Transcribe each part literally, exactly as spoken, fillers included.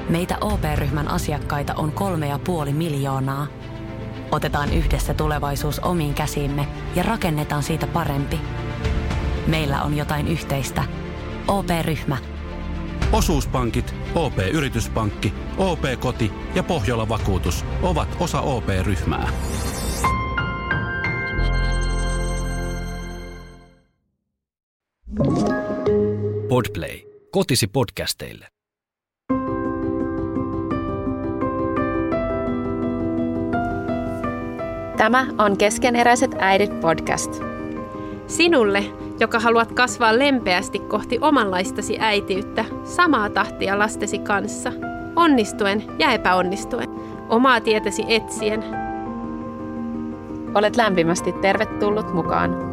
Meitä O P-ryhmän asiakkaita on kolme ja puoli miljoonaa. Otetaan yhdessä tulevaisuus omiin käsiimme ja rakennetaan siitä parempi. Meillä on jotain yhteistä. O P-ryhmä. Osuuspankit, O P-yrityspankki, O P-koti ja Pohjola Vakuutus ovat osa O P-ryhmää. Podplay. Kotisi podcasteille. Tämä on Keskeneräiset äidit podcast. Sinulle, joka haluat kasvaa lempeästi kohti omanlaistasi äitiyttä, samaa tahtia lastesi kanssa, onnistuen ja epäonnistuen, omaa tietäsi etsien. Olet lämpimästi tervetullut mukaan.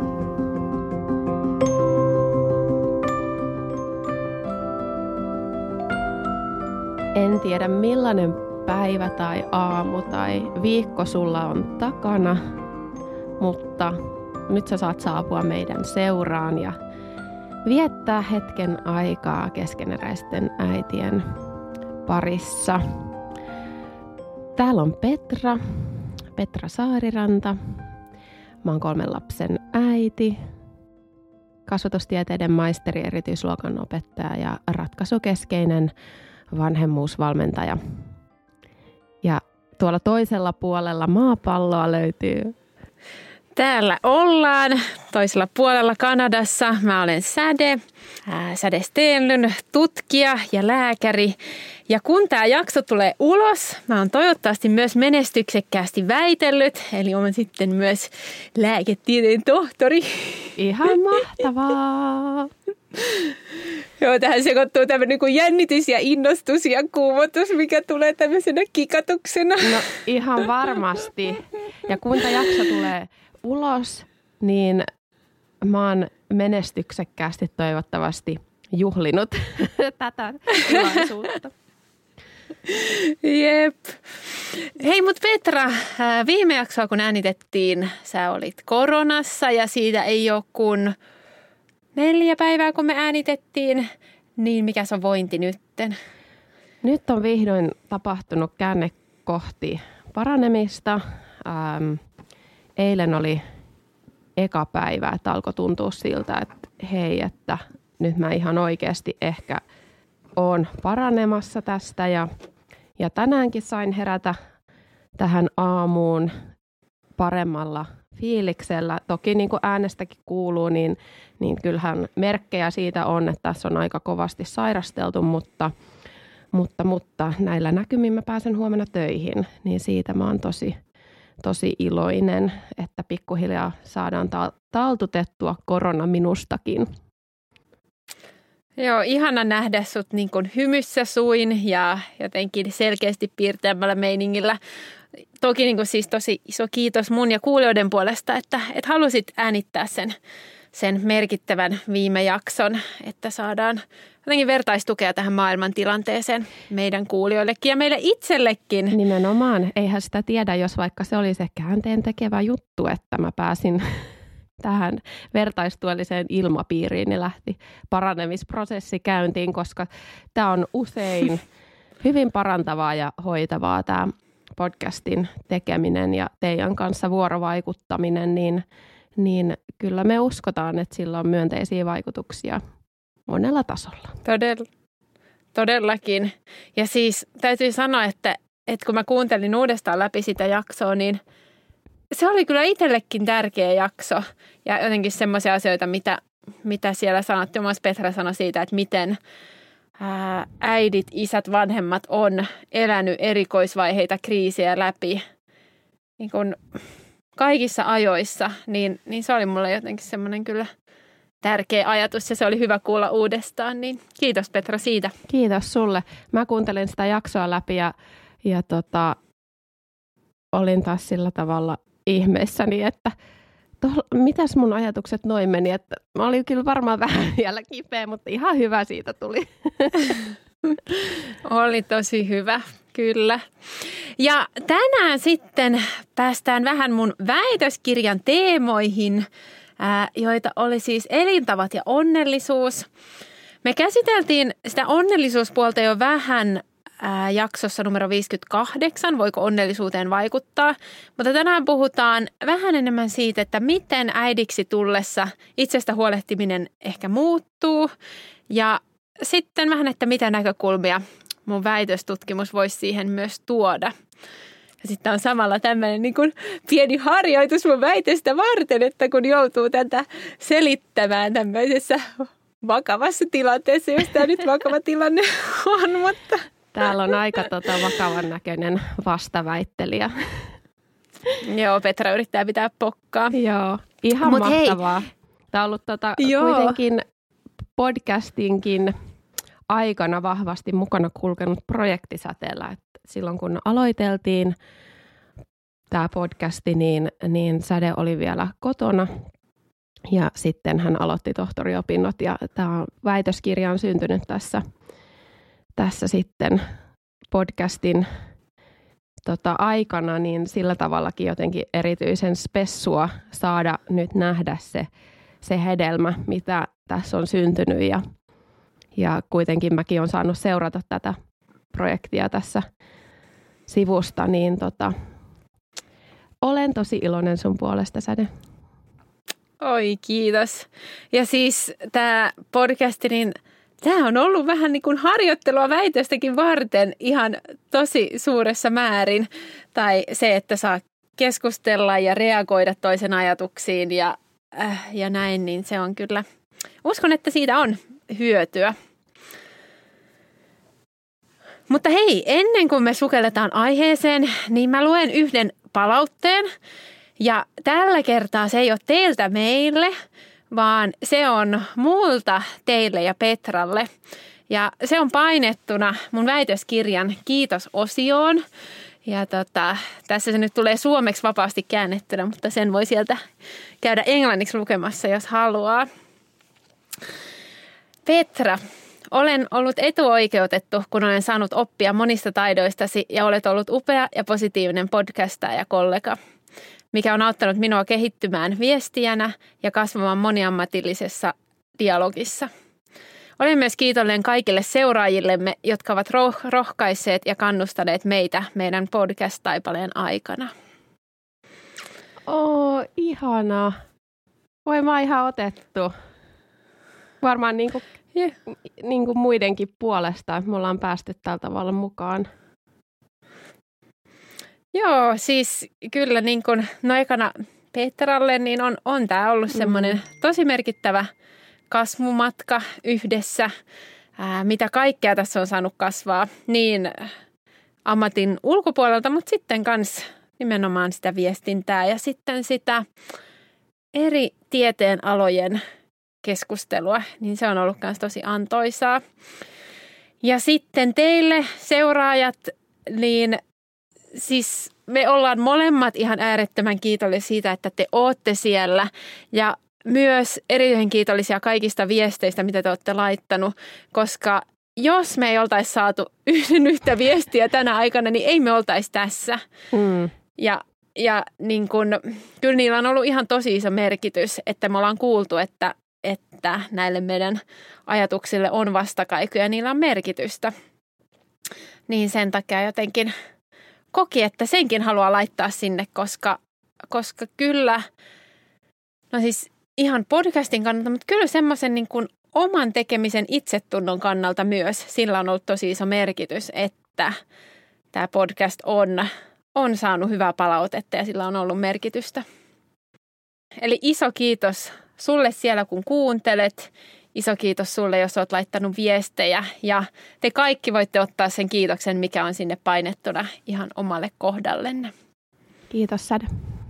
En tiedä millainen päivä tai aamu tai viikko sulla on takana, mutta nyt sä saat saapua meidän seuraan ja viettää hetken aikaa keskeneräisten äitien parissa. Täällä on Petra, Petra Saariranta. Mä oon kolmen lapsen äiti, kasvatustieteiden maisteri, erityisluokan opettaja ja ratkaisukeskeinen vanhemmuusvalmentaja. Ja tuolla toisella puolella maapalloa löytyy. Täällä ollaan toisella puolella Kanadassa. Mä olen Säde, ää, Säde Stenlund, tutkija ja lääkäri. Ja kun tämä jakso tulee ulos, mä oon toivottavasti myös menestyksekkäästi väitellyt. Eli olen sitten myös lääketieteen tohtori. Ihan mahtavaa! Joo, tähän sekoittuu tämmöinen kuin jännitys ja innostus ja kuumotus, mikä tulee tämmöisenä kikatuksena. No ihan varmasti. Ja kun tämä jakso tulee ulos, niin mä oon menestyksekkäästi toivottavasti juhlinut tätä tilaisuutta. Jep. Hei, mut Petra, viime jaksoa kun äänitettiin, sä olit koronassa ja siitä ei ole kuin neljä päivää kun me äänitettiin, niin mikä se on vointi nytten? Nyt on vihdoin tapahtunut käänne kohti paranemista. Ähm, eilen oli eka päivä, että alkoi tuntua siltä, että hei, että nyt mä ihan oikeasti ehkä oon paranemassa tästä. Ja, ja tänäänkin sain herätä tähän aamuun paremmalla fiiliksellä. Toki niin kuin äänestäkin kuuluu, niin, niin kyllähän merkkejä siitä on, että tässä on aika kovasti sairasteltu, mutta, mutta, mutta näillä näkymin mä pääsen huomenna töihin, niin siitä mä oon tosi, tosi iloinen, että pikkuhiljaa saadaan ta- taltutettua korona minustakin. Joo, ihana nähdä sut niin kuin hymyssä suin ja jotenkin selkeästi piirteämällä meiningillä. Toki niin kuin siis tosi iso kiitos mun ja kuulijoiden puolesta, että, että halusit äänittää sen, sen merkittävän viime jakson, että saadaan jotenkin vertaistukea tähän maailman tilanteeseen meidän kuulijoillekin ja meille itsellekin. Nimenomaan. Eihän sitä tiedä, jos vaikka se oli se käänteen tekevä juttu, että mä pääsin tähän vertaistuelliseen ilmapiiriin ja lähti paranemisprosessi käyntiin, koska tämä on usein hyvin parantavaa ja hoitavaa tämä podcastin tekeminen ja teidän kanssa vuorovaikuttaminen, niin, niin kyllä me uskotaan, että sillä on myönteisiä vaikutuksia monella tasolla. Todella, todellakin. Ja siis täytyy sanoa, että, että kun mä kuuntelin uudestaan läpi sitä jaksoa, niin se oli kyllä itsellekin tärkeä jakso ja jotenkin semmoisia asioita, mitä, mitä siellä sanottiin. Myös Petra sanoi siitä, että miten ää, äidit, isät, vanhemmat on elänyt erikoisvaiheita, kriisejä läpi niin kun kaikissa ajoissa. Niin, niin se oli mulle jotenkin semmoinen kyllä tärkeä ajatus ja se oli hyvä kuulla uudestaan. Niin kiitos Petra siitä. Kiitos sulle. Mä kuuntelin sitä jaksoa läpi ja, ja tota, olin taas sillä tavalla ihmeissäni, että to, mitäs mun ajatukset noin meni, että mä olin kyllä varmaan vähän vielä kipeä, mutta ihan hyvä siitä tuli. Oli tosi hyvä, kyllä. Ja tänään sitten päästään vähän mun väitöskirjan teemoihin, ää, joita oli siis elintavat ja onnellisuus. Me käsiteltiin sitä onnellisuuspuolta jo vähän ää, jaksossa numero viisikymmentäkahdeksan, voiko onnellisuuteen vaikuttaa. Mutta tänään puhutaan vähän enemmän siitä, että miten äidiksi tullessa itsestä huolehtiminen ehkä muuttuu. Ja sitten vähän, että mitä näkökulmia mun väitöstutkimus voisi siihen myös tuoda. Ja sitten on samalla tämmöinen niin kuin pieni harjoitus mun väitöstä varten, että kun joutuu tätä selittämään tämmöisessä vakavassa tilanteessa, jos tämä nyt vakava tilanne on, mutta... Täällä on aika tota, vakavan näköinen vastaväittelijä. Joo, Petra yrittää pitää pokkaa. Joo, ihan Mut mahtavaa. Hei. Tämä on ollut tota, kuitenkin podcastinkin aikana vahvasti mukana kulkenut projektisäteellä. Et silloin kun aloiteltiin tämä podcasti, niin, niin Säde oli vielä kotona. Ja sitten hän aloitti tohtoriopinnot ja tämä väitöskirja on syntynyt tässä, tässä sitten podcastin tota, aikana, niin sillä tavallakin jotenkin erityisen spessua saada nyt nähdä se, se hedelmä, mitä tässä on syntynyt. Ja, ja kuitenkin mäkin olen saanut seurata tätä projektia tässä sivusta, niin tota, olen tosi iloinen sun puolesta, Säde. Oi, kiitos. Ja siis tämä podcasti, niin tämä on ollut vähän niin kuin harjoittelua väitöstäkin varten ihan tosi suuressa määrin. Tai se, että saa keskustella ja reagoida toisen ajatuksiin ja, äh, ja näin, niin se on kyllä, uskon, että siitä on hyötyä. Mutta hei, ennen kuin me sukelletaan aiheeseen, niin mä luen yhden palautteen. Ja tällä kertaa se ei ole teiltä meille, vaan se on multa teille ja Petralle. Ja se on painettuna mun väitöskirjan kiitos-osioon. Ja tota, tässä se nyt tulee suomeksi vapaasti käännettynä, mutta sen voi sieltä käydä englanniksi lukemassa, jos haluaa. Petra, olen ollut etuoikeutettu, kun olen saanut oppia monista taidoistasi ja olet ollut upea ja positiivinen podcastaja ja kollega, mikä on auttanut minua kehittymään viestijänä ja kasvamaan moniammatillisessa dialogissa. Olen myös kiitollinen kaikille seuraajillemme, jotka ovat roh- rohkaisseet ja kannustaneet meitä meidän podcast-taipaleen aikana. Oo, ihanaa. Voi mä ihan otettu. Varmaan niin kuin, yeah. niin kuin muidenkin puolesta, että me ollaan päästy tällä tavalla mukaan. Joo, siis kyllä niin kuin no ekana Petralle niin on, on tämä ollut semmoinen tosi merkittävä kasvumatka yhdessä, ää, mitä kaikkea tässä on saanut kasvaa niin ammatin ulkopuolelta, mutta sitten myös nimenomaan sitä viestintää ja sitten sitä eri tieteenalojen keskustelua, niin se on ollut myös tosi antoisaa. Ja sitten teille seuraajat, niin siis me ollaan molemmat ihan äärettömän kiitollisia siitä, että te ootte siellä ja myös erityisen kiitollisia kaikista viesteistä, mitä te olette laittanut, koska jos me ei oltaisi saatu yhden yhtä viestiä tänä aikana, niin ei me oltaisi tässä. Mm. Ja, ja niin kun, kyllä niillä on ollut ihan tosi iso merkitys, että me ollaan kuultu, että, että näille meidän ajatuksille on vastakaikuja ja niillä on merkitystä. Niin sen takia jotenkin koki, että senkin haluaa laittaa sinne, koska, koska kyllä, no siis ihan podcastin kannalta, mutta kyllä semmoisen niin kuin oman tekemisen itsetunnon kannalta myös sillä on ollut tosi iso merkitys, että tämä podcast on, on saanut hyvää palautetta ja sillä on ollut merkitystä. Eli iso kiitos sulle siellä, kun kuuntelet. Iso kiitos sulle, jos olet laittanut viestejä ja te kaikki voitte ottaa sen kiitoksen, mikä on sinne painettuna ihan omalle kohdallenne. Kiitos, Säde.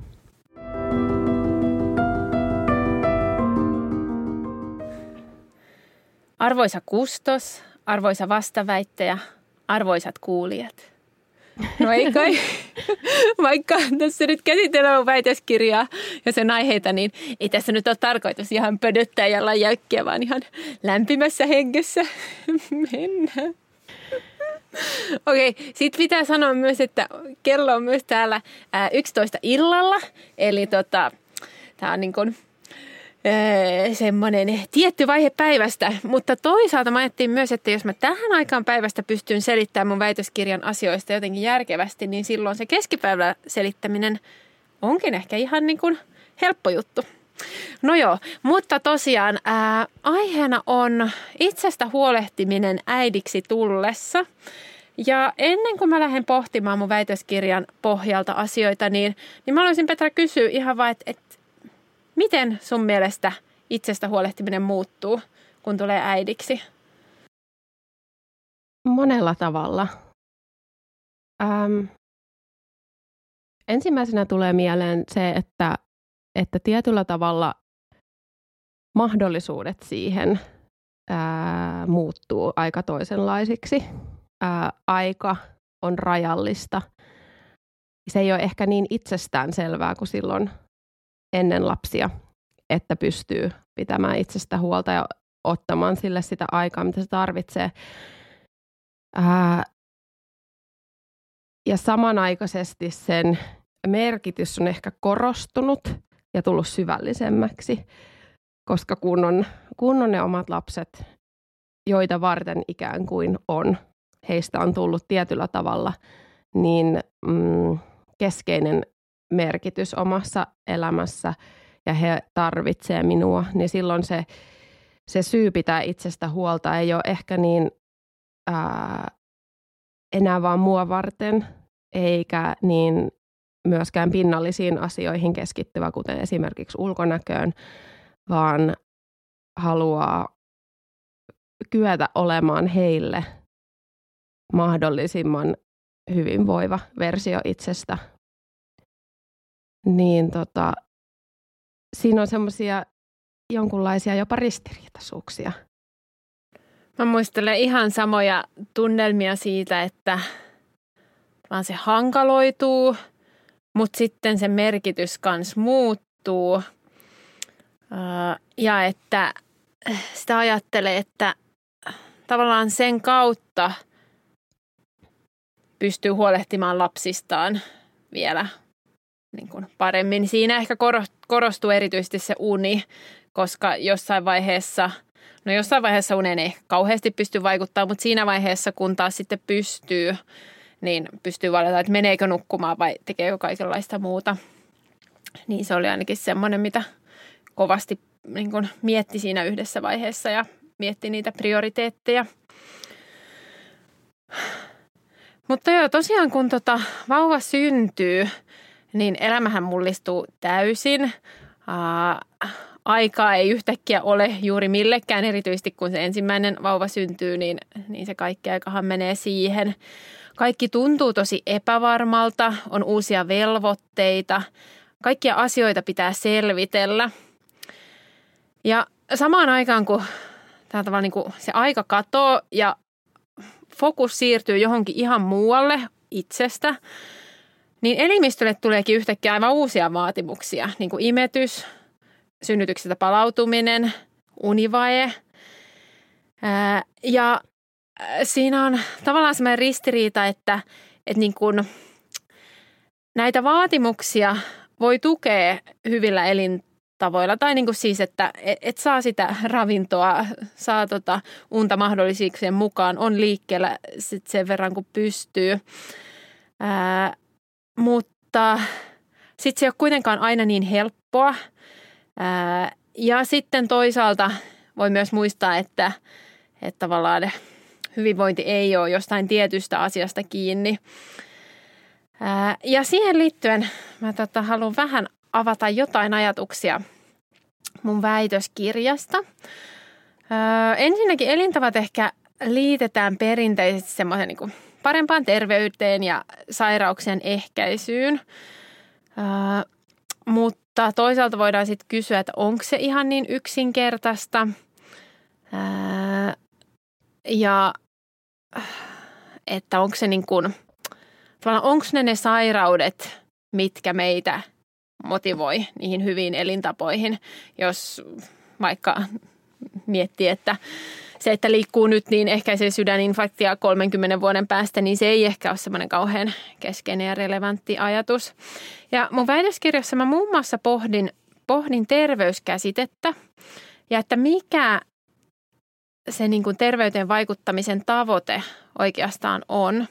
Arvoisa kustos, arvoisa vastaväittäjä, arvoisat kuulijat. No ei kai, vaikka tässä nyt käsitellään väitöskirjaa ja sen aiheita, niin ei tässä nyt ole tarkoitus ihan pödöttää ja olla jäykkiä, vaan ihan lämpimässä hengessä mennään. Okei, okay, sitten pitää sanoa myös, että kello on myös täällä yksitoista illalla, eli tota, tämä on niin kuin öö, semmoinen tietty vaihe päivästä. Mutta toisaalta mä ajattelin myös, että jos mä tähän aikaan päivästä pystyn selittämään mun väitöskirjan asioista jotenkin järkevästi, niin silloin se keskipäivällä selittäminen onkin ehkä ihan niin kuin helppo juttu. No joo, mutta tosiaan ää, aiheena on itsestä huolehtiminen äidiksi tullessa. Ja ennen kuin mä lähden pohtimaan mun väitöskirjan pohjalta asioita, niin, niin mä haluaisin Petra kysyä ihan vaan, että et, miten sun mielestä itsestä huolehtiminen muuttuu, kun tulee äidiksi? Monella tavalla. Ähm, ensimmäisenä tulee mieleen se, että, että tietyllä tavalla mahdollisuudet siihen ää, muuttuu aika toisenlaisiksi. Ää, aika on rajallista. Se ei ole ehkä niin itsestään selvää kuin silloin ennen lapsia, että pystyy pitämään itsestä huolta ja ottamaan sille sitä aikaa, mitä se tarvitsee. Ää, ja samanaikaisesti sen merkitys on ehkä korostunut ja tullut syvällisemmäksi, koska kun on, kun on ne omat lapset, joita varten ikään kuin on, heistä on tullut tietyllä tavalla niin mm, keskeinen merkitys omassa elämässä ja he tarvitsee minua, niin silloin se, se syy pitää itsestä huolta ei ole ehkä niin ää, enää vaan mua varten, eikä niin myöskään pinnallisiin asioihin keskittyvä, kuten esimerkiksi ulkonäköön, vaan haluaa kyetä olemaan heille mahdollisimman hyvinvoiva versio itsestä. Niin tota, siinä on semmoisia jonkunlaisia jopa ristiriitaisuuksia. Mä muistelen ihan samoja tunnelmia siitä, että vaan se hankaloituu, mutta sitten se merkitys kans muuttuu. Ja että sitä ajattelee, että tavallaan sen kautta pystyy huolehtimaan lapsistaan vielä niin kuin paremmin. Siinä ehkä korostuu erityisesti se uni, koska jossain vaiheessa, no jossain vaiheessa unen ei kauheasti pysty vaikuttamaan, mutta siinä vaiheessa, kun taas sitten pystyy, niin pystyy valita, että meneekö nukkumaan vai tekeekö kaikenlaista muuta. Niin se oli ainakin semmoinen, mitä kovasti niin kuin mietti siinä yhdessä vaiheessa ja mietti niitä prioriteetteja. Mutta joo, tosiaan kun tota vauva syntyy, niin elämähän mullistuu täysin. Ää, aikaa ei yhtäkkiä ole juuri millekään, erityisesti kun se ensimmäinen vauva syntyy, niin, niin se kaikki aikahan menee siihen. Kaikki tuntuu tosi epävarmalta, on uusia velvoitteita, kaikkia asioita pitää selvitellä. Ja samaan aikaan, kun tämä niin kuin se aika katoo ja fokus siirtyy johonkin ihan muualle itsestä, niin elimistölle tuleekin yhtäkkiä aivan uusia vaatimuksia, niin kuin imetys, synnytyksestä palautuminen, univaje. Ää, ja siinä on tavallaan sellainen ristiriita, että, että niin kuin näitä vaatimuksia voi tukea hyvillä elintavoilla. Tai niin kuin siis, että et, et saa sitä ravintoa, saa tota unta mahdollisuuksien mukaan, on liikkeellä sit sen verran kuin pystyy. Ää, mutta sitten se ei ole kuitenkaan aina niin helppoa. Ää, ja sitten toisaalta voi myös muistaa, että, että tavallaan hyvinvointi ei ole jostain tietystä asiasta kiinni. Ää, ja siihen liittyen mä tota, haluan vähän avata jotain ajatuksia mun väitöskirjasta. Ää, ensinnäkin elintavat ehkä liitetään perinteisesti semmoisen niin kuin parempaan terveyteen ja sairauksien ehkäisyyn. Ää, mutta toisaalta voidaan sitten kysyä, että onko se ihan niin yksinkertaista. Ää, ja että onko se niin kuin, tavallaan onko ne ne sairaudet, mitkä meitä motivoi niihin hyviin elintapoihin, jos vaikka miettii, että se, että liikkuu nyt, niin ehkäisee sydäninfarktia kolmenkymmenen vuoden päästä, niin se ei ehkä ole semmoinen kauhean keskeinen ja relevantti ajatus. Ja mun väitöskirjassa mä muun muassa pohdin pohdin terveyskäsitettä ja että mikä se niin kuin terveyteen vaikuttamisen tavoite oikeastaan on.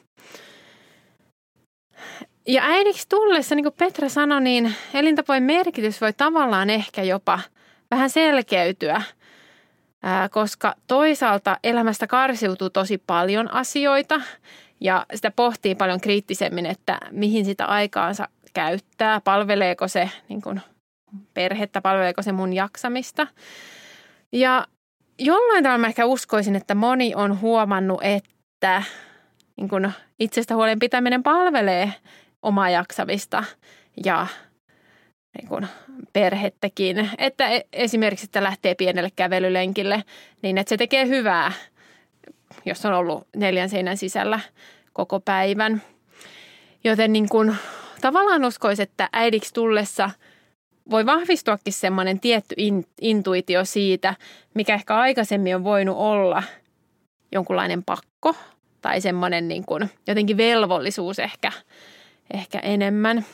Ja äidiksi tullessa, niin kuin Petra sanoi, niin elintapojen merkitys voi tavallaan ehkä jopa vähän selkeytyä, koska toisaalta elämästä karsiutuu tosi paljon asioita ja sitä pohtii paljon kriittisemmin, että mihin sitä aikaansa käyttää, palveleeko se niin kuin perhettä, palveleeko se mun jaksamista. Ja jollain tavalla mä ehkä uskoisin, että moni on huomannut, että niin kuin itsestä huolen pitäminen palvelee omaa jaksamista ja niin kuin perhettäkin. Että esimerkiksi, että lähtee pienelle kävelylenkille, niin että se tekee hyvää, jos on ollut neljän seinän sisällä koko päivän. Joten niin kuin, tavallaan uskoisin, että äidiksi tullessa voi vahvistuakin semmoinen tietty intuitio siitä, mikä ehkä aikaisemmin on voinut olla jonkunlainen pakko tai semmoinen niin kuin jotenkin velvollisuus ehkä, ehkä enemmän.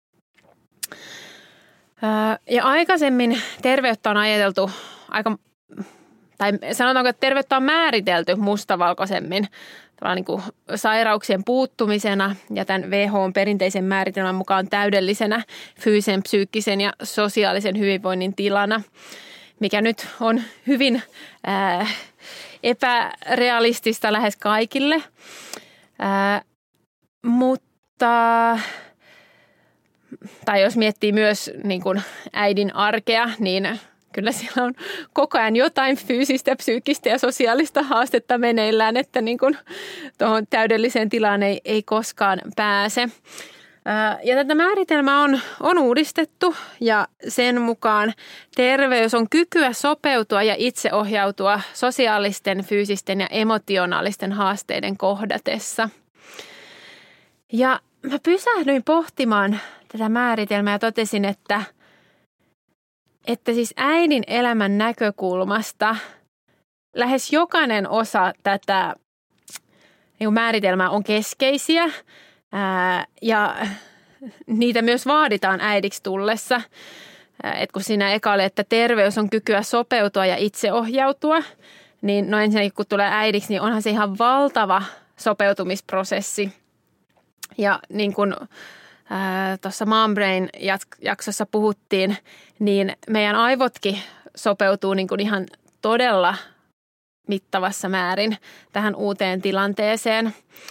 Ja aikaisemmin terveyttä on ajateltu aika, tai sanotaanko, että terveyttä on määritelty mustavalkoisemmin niin kuin sairauksien puuttumisena ja tämän W H O:n perinteisen määritelmän mukaan täydellisenä fyysisen, psyykkisen ja sosiaalisen hyvinvoinnin tilana, mikä nyt on hyvin ää, epärealistista lähes kaikille. Ää, mutta, tai jos miettii myös niin kuin äidin arkea, niin kyllä siellä on koko ajan jotain fyysistä, psyykkistä ja sosiaalista haastetta meneillään, että niin kuin tuohon täydelliseen tilaan ei, ei koskaan pääse. Ja tätä määritelmää on, on uudistettu ja sen mukaan terveys on kykyä sopeutua ja itseohjautua sosiaalisten, fyysisten ja emotionaalisten haasteiden kohdatessa. Ja mä pysähdyin pohtimaan tätä määritelmää ja totesin, että Että siis äidin elämän näkökulmasta lähes jokainen osa tätä niin määritelmää on keskeisiä ää, ja niitä myös vaaditaan äidiksi tullessa. Et kun siinä eka oli, että terveys on kykyä sopeutua ja itseohjautua, niin no ensinnäkin kun tulee äidiksi, niin onhan se ihan valtava sopeutumisprosessi. Ja niin kuin tuossa Mom Brain-jaksossa puhuttiin, niin meidän aivotkin sopeutuu niin kuin ihan todella mittavassa määrin tähän uuteen tilanteeseen.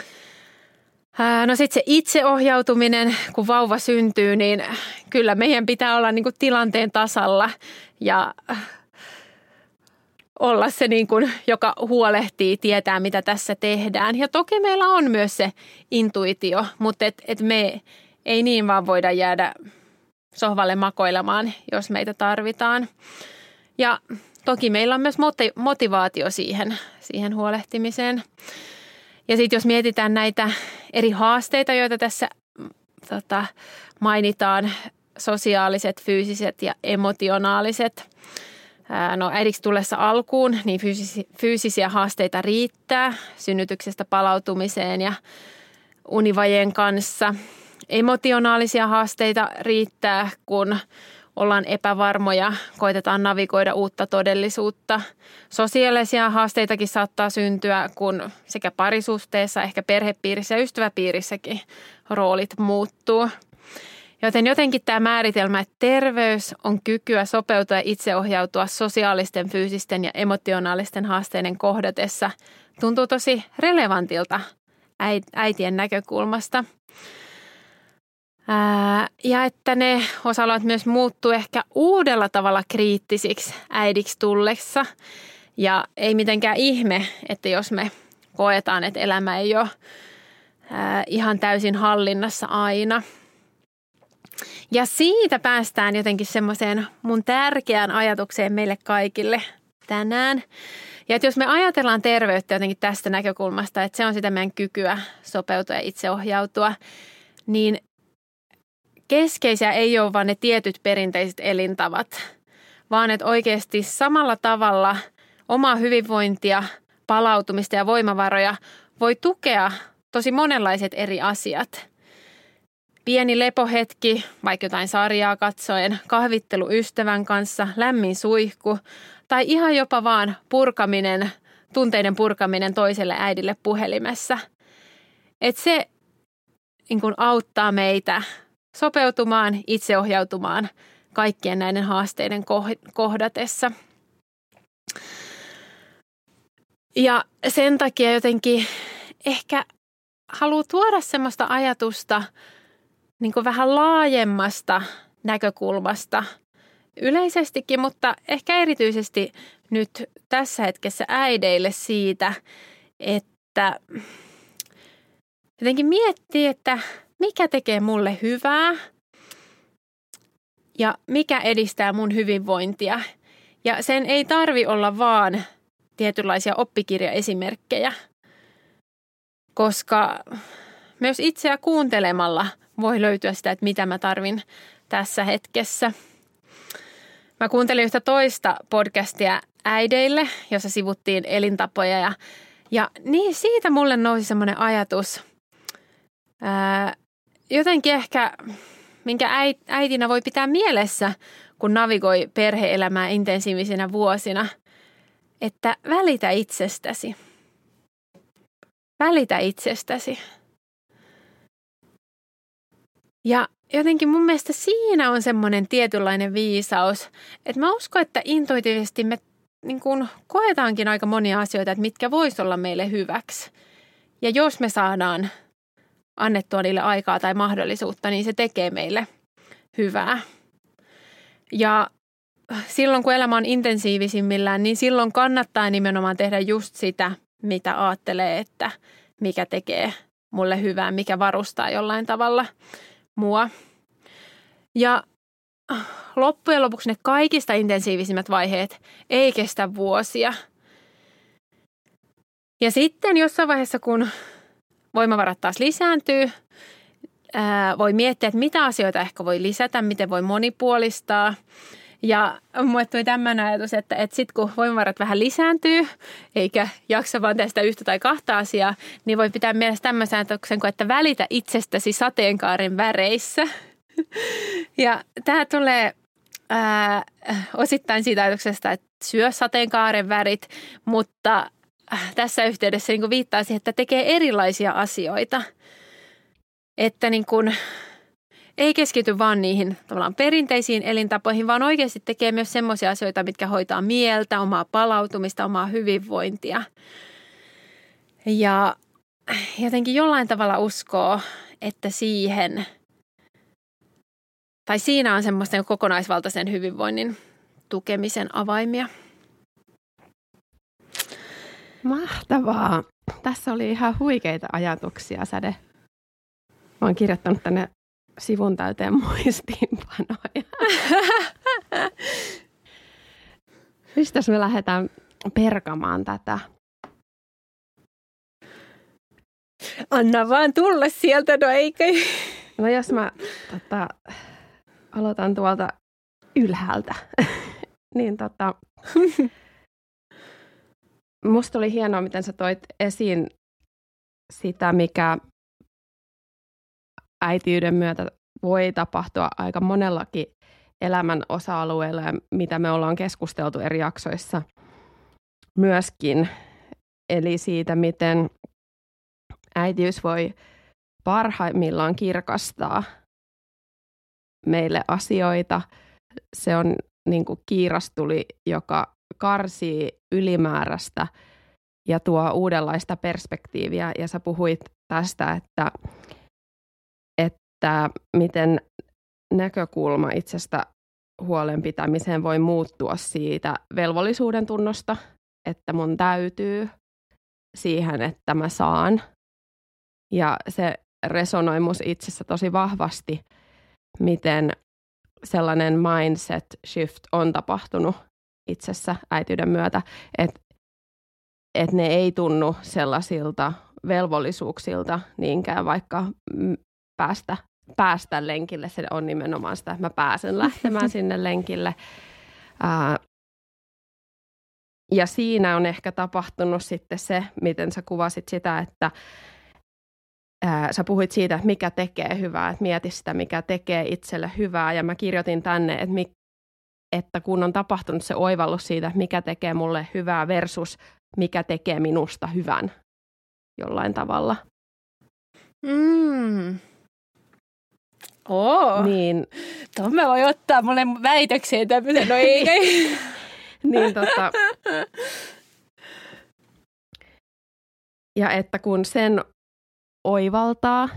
No sitten se itseohjautuminen, kun vauva syntyy, niin kyllä meidän pitää olla niin kuin tilanteen tasalla ja olla se, niin kuin, joka huolehtii, tietää mitä tässä tehdään. Ja toki meillä on myös se intuitio, mutta et, et me ei niin vaan voida jäädä sohvalle makoilemaan, jos meitä tarvitaan. Ja toki meillä on myös motivaatio siihen, siihen huolehtimiseen. Ja sitten jos mietitään näitä eri haasteita, joita tässä tota, mainitaan, sosiaaliset, fyysiset ja emotionaaliset. No äidiksi tullessa alkuun, niin fyysisi, fyysisiä haasteita riittää synnytyksestä palautumiseen ja univajeen kanssa. Emotionaalisia haasteita riittää, kun ollaan epävarmoja, koitetaan navigoida uutta todellisuutta. Sosiaalisia haasteitakin saattaa syntyä, kun sekä parisuhteessa, ehkä perhepiirissä ja ystäväpiirissäkin roolit muuttuu. Joten jotenkin tämä määritelmä, että terveys on kykyä sopeutua ja itseohjautua sosiaalisten, fyysisten ja emotionaalisten haasteiden kohdatessa, tuntuu tosi relevantilta äitien näkökulmasta. Ää, ja että ne osa-alueet myös muuttuu ehkä uudella tavalla kriittisiksi äidiksi tullessa. Ja ei mitenkään ihme, että jos me koetaan, että elämä ei ole ää, ihan täysin hallinnassa aina. Ja siitä päästään jotenkin semmoiseen mun tärkeään ajatukseen meille kaikille tänään. Ja että jos me ajatellaan terveyttä jotenkin tästä näkökulmasta, että se on sitä meidän kykyä sopeutua ja itseohjautua, niin keskeisiä ei ole vaan ne tietyt perinteiset elintavat, vaan että oikeasti samalla tavalla omaa hyvinvointia, palautumista ja voimavaroja voi tukea tosi monenlaiset eri asiat. Pieni lepohetki, vaikka jotain sarjaa katsoen, kahvittelu ystävän kanssa, lämmin suihku tai ihan jopa vaan purkaminen, tunteiden purkaminen toiselle äidille puhelimessa. Että se niin kun auttaa meitä sopeutumaan, itseohjautumaan kaikkien näiden haasteiden kohdatessa. Ja sen takia jotenkin ehkä haluaa tuoda semmoista ajatusta niin kuin vähän laajemmasta näkökulmasta yleisestikin, mutta ehkä erityisesti nyt tässä hetkessä äideille siitä, että jotenkin miettii, että mikä tekee mulle hyvää ja mikä edistää mun hyvinvointia. Ja sen ei tarvi olla vaan tietynlaisia oppikirjaesimerkkejä, koska myös itseä kuuntelemalla voi löytyä sitä, että mitä mä tarvin tässä hetkessä. Mä kuuntelin yhtä toista podcastia äideille, jossa sivuttiin elintapoja ja, ja niin siitä mulle nousi semmoinen ajatus, ää, jotenkin ehkä, minkä äitinä voi pitää mielessä, kun navigoi perhe-elämää intensiivisinä vuosina, että välitä itsestäsi. Välitä itsestäsi. Ja jotenkin mun mielestä siinä on semmoinen tietynlainen viisaus, että mä uskon, että intuitiivisesti me niin kuin koetaankin aika monia asioita, että mitkä vois olla meille hyväksi. Ja jos me saadaan annettua niille aikaa tai mahdollisuutta, niin se tekee meille hyvää. Ja silloin, kun elämä on intensiivisimmillään, niin silloin kannattaa nimenomaan tehdä just sitä, mitä ajattelee, että mikä tekee mulle hyvää, mikä varustaa jollain tavalla mua. Ja loppujen lopuksi ne kaikista intensiivisimmät vaiheet ei kestä vuosia. Ja sitten jossain vaiheessa, kun voimavarat taas lisääntyy, ää, voi miettiä, että mitä asioita ehkä voi lisätä, miten voi monipuolistaa. Ja mulle tuli tämmöinen ajatus, että, että sitten kun voimavarat vähän lisääntyy, eikä jaksa vaan tästä yhtä tai kahta asiaa, niin voi pitää mielessä tämmöisen ajatuksen kuin, että välitä itsestäsi sateenkaaren väreissä. Ja tämä tulee ää, osittain siitä ajatuksesta, että syö sateenkaaren värit, mutta tässä yhteydessä niin kuin viittaa siihen, että tekee erilaisia asioita. Että niin kuin ei keskity vaan niihin tavallaan perinteisiin elintapoihin, vaan oikeasti tekee myös semmoisia asioita, mitkä hoitaa mieltä, omaa palautumista, omaa hyvinvointia. Ja jotenkin jollain tavalla uskoo, että siihen, tai siinä on semmoisten kokonaisvaltaisen hyvinvoinnin tukemisen avaimia. Mahtavaa. Tässä oli ihan huikeita ajatuksia, Säde. Mä oon kirjoittanut tänne sivun täyteen muistiinpanoja. Mistäs me lähdetään perkamaan tätä? Anna vaan tulla sieltä, no eikö? No jos mä tota, aloitan tuolta ylhäältä, niin tota, musta oli hienoa, miten sä toit esiin sitä, mikä äitiyden myötä voi tapahtua aika monellakin elämän osa-alueella ja mitä me ollaan keskusteltu eri jaksoissa myöskin. Eli siitä, miten äitiys voi parhaimmillaan kirkastaa meille asioita. Se on niin kuin kiirastuli, joka karsii ylimääräistä ja tuo uudenlaista perspektiiviä. Ja sä puhuit tästä, että että miten näkökulma itsestä huolenpitämiseen voi muuttua siitä velvollisuuden tunnosta, että mun täytyy siihen, että mä saan. Ja se resonoi mus itsessä tosi vahvasti, miten sellainen mindset shift on tapahtunut itsessä äitiyden myötä, että et ne ei tunnu sellaisilta velvollisuuksilta niinkään, vaikka päästä, päästä lenkille. Se on nimenomaan sitä, että mä pääsen lähtemään sinne lenkille. Ää, ja siinä on ehkä tapahtunut sitten se, miten sä kuvasit sitä, että ää, sä puhuit siitä, että mikä tekee hyvää, että mieti sitä, mikä tekee itselle hyvää. Ja mä kirjoitin tänne, että, mi, että kun on tapahtunut se oivallus siitä, että mikä tekee mulle hyvää versus mikä tekee minusta hyvän jollain tavalla. Mm. Oo. Niin. Tuohon mä voin ottaa mulle väitökseen tämmöisen, no ei. Niin tota. Ja että kun sen oivaltaa,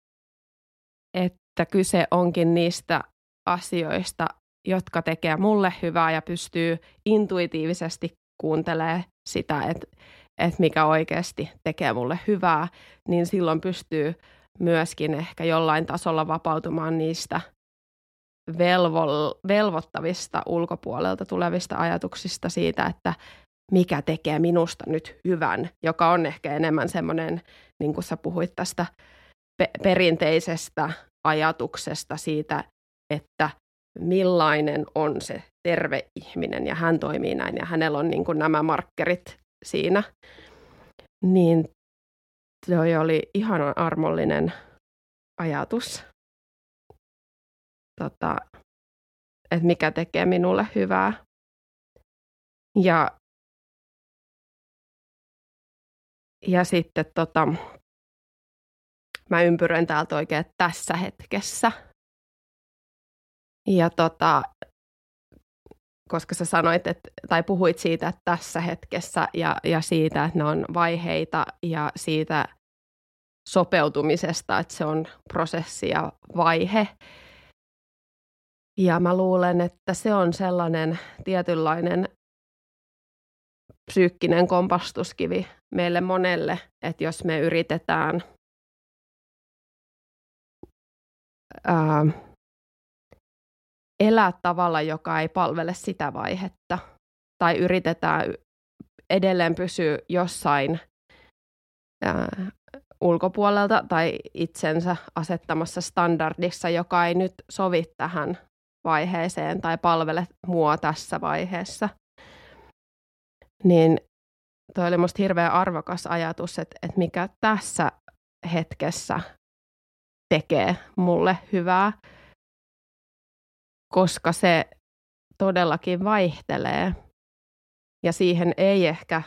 että kyse onkin niistä asioista, jotka tekee mulle hyvää ja pystyy intuitiivisesti kuuntelemaan sitä, että, että mikä oikeasti tekee mulle hyvää, niin silloin pystyy myöskin ehkä jollain tasolla vapautumaan niistä velvo- velvoittavista ulkopuolelta tulevista ajatuksista siitä, että mikä tekee minusta nyt hyvän, joka on ehkä enemmän semmoinen, niin kuin sä puhuit tästä pe- perinteisestä ajatuksesta siitä, että millainen on se terve ihminen ja hän toimii näin ja hänellä on niin kuin nämä markkerit siinä, niin se oli ihana armollinen ajatus, tota, että mikä tekee minulle hyvää. Ja, ja sitten tota, mä ympyröin täältä oikein tässä hetkessä. Ja tota, koska sä sanoit, että, tai puhuit siitä, että tässä hetkessä ja, ja siitä, että ne on vaiheita ja siitä sopeutumisesta, että se on prosessi ja vaihe. Ja mä luulen, että se on sellainen tietynlainen psyykkinen kompastuskivi meille monelle, että jos me yritetään ää, elää tavalla, joka ei palvele sitä vaihetta, tai yritetään edelleen pysyä jossain ää, ulkopuolelta tai itsensä asettamassa standardissa, joka ei nyt sovi tähän vaiheeseen tai palvele mua tässä vaiheessa. Niin toi oli musta hirveän arvokas ajatus, että, että mikä tässä hetkessä tekee mulle hyvää, koska se todellakin vaihtelee ja siihen ei ehkä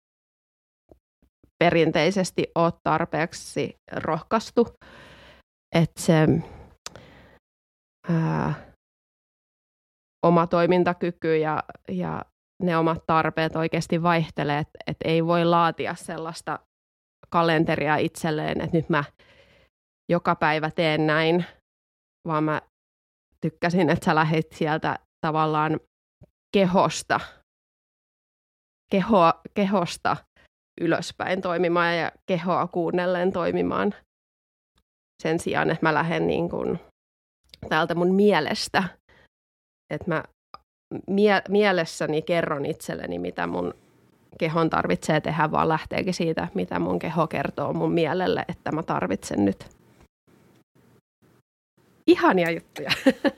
perinteisesti ole tarpeeksi rohkaistu, että se ää, oma toimintakyky ja, ja ne omat tarpeet oikeasti vaihtelee, että et ei voi laatia sellaista kalenteria itselleen, että nyt mä joka päivä teen näin, vaan mä tykkäsin, että sä lähdit sieltä tavallaan kehosta, kehoa, kehosta ylöspäin toimimaan ja kehoa kuunnellen toimimaan sen sijaan, että mä lähden niin kuin täältä mun mielestä, että mä mie- mielessäni kerron itselleni, mitä mun kehon tarvitsee tehdä, vaan lähteekin siitä, mitä mun keho kertoo mun mielelle, että mä tarvitsen nyt. Ihania juttuja.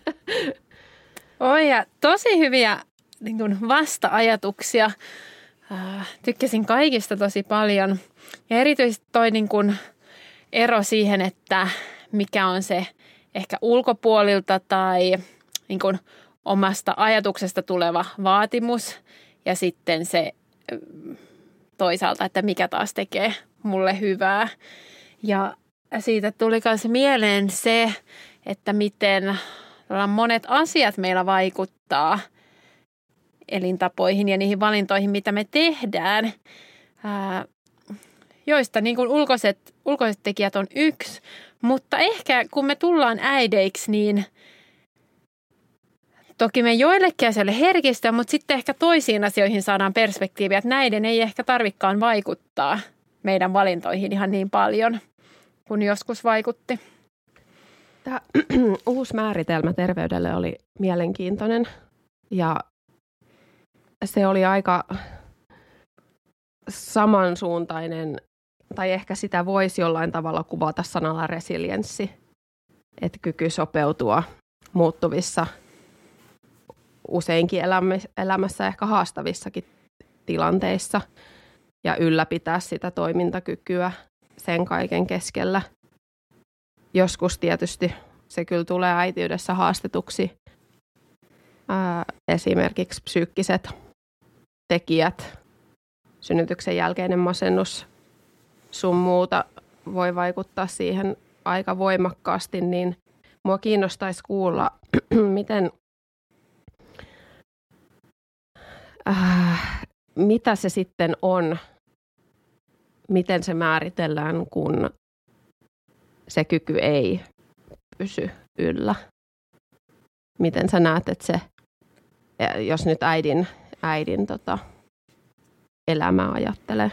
Oi, ja tosi hyviä niin kuin vasta-ajatuksia. Tykkäsin kaikista tosi paljon. Ja erityisesti toi niin kuin ero siihen, että mikä on se ehkä ulkopuolilta tai niin kuin omasta ajatuksesta tuleva vaatimus ja sitten se toisaalta, että mikä taas tekee mulle hyvää. Ja siitä tuli myös mieleen se, että miten monet asiat meillä vaikuttaa elintapoihin ja niihin valintoihin, mitä me tehdään, ää, joista niin kuin ulkoiset, ulkoiset tekijät on yksi. Mutta ehkä kun me tullaan äideiksi, niin toki me joillekin asioille herkistä, mutta sitten ehkä toisiin asioihin saadaan perspektiiviä, että näiden ei ehkä tarvikaan vaikuttaa meidän valintoihin ihan niin paljon kuin joskus vaikutti. Tämä uusi määritelmä terveydelle oli mielenkiintoinen ja se oli aika samansuuntainen, tai ehkä sitä voisi jollain tavalla kuvata sanalla resilienssi, että kyky sopeutua muuttuvissa useinkin elämässä ehkä haastavissakin tilanteissa ja ylläpitää sitä toimintakykyä sen kaiken keskellä. joskus tietysti se kyllä tulee äitiydessä haastetuksi. Ää, esimerkiksi psyykkiset tekijät, synnytyksen jälkeinen masennus, sun muuta voi vaikuttaa siihen aika voimakkaasti, niin mua kiinnostaisi kuulla, miten, äh, mitä se sitten on, miten se määritellään, kun se kyky ei pysy yllä. Miten sä näet, että se, jos nyt äidin, äidin tota, elämää ajattelee?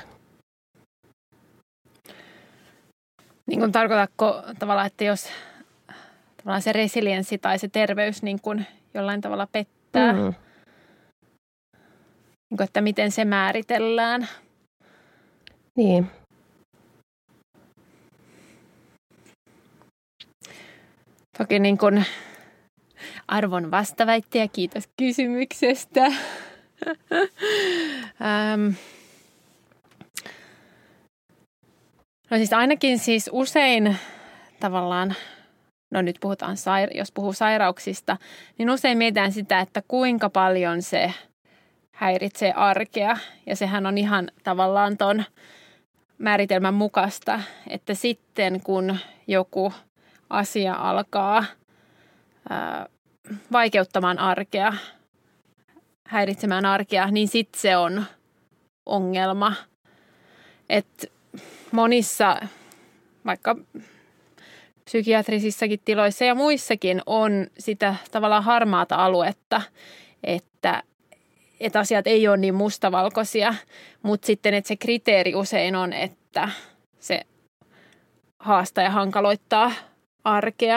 Niin kuin tarkoitatko tavallaan, että jos tavallaan se resilienssi tai se terveys niin kuin jollain tavalla pettää, mm. niin kuin, että miten se määritellään? Niin. Toki niin kuin arvon vastaväittäjä, kiitos kysymyksestä. ähm. No siis ainakin siis usein tavallaan, no nyt puhutaan, jos puhuu sairauksista, niin usein mietitään sitä, että kuinka paljon se häiritsee arkea. Ja sehän on ihan tavallaan ton määritelmän mukaista, että sitten kun joku asia alkaa ää, vaikeuttamaan arkea, häiritsemään arkea, niin sitten se on ongelma. Et monissa, vaikka psykiatrisissakin tiloissa ja muissakin on sitä tavallaan harmaata aluetta, että, että asiat ei ole niin mustavalkoisia, mutta sitten että se kriteeri usein on, että se haastaa ja hankaloittaa arkea.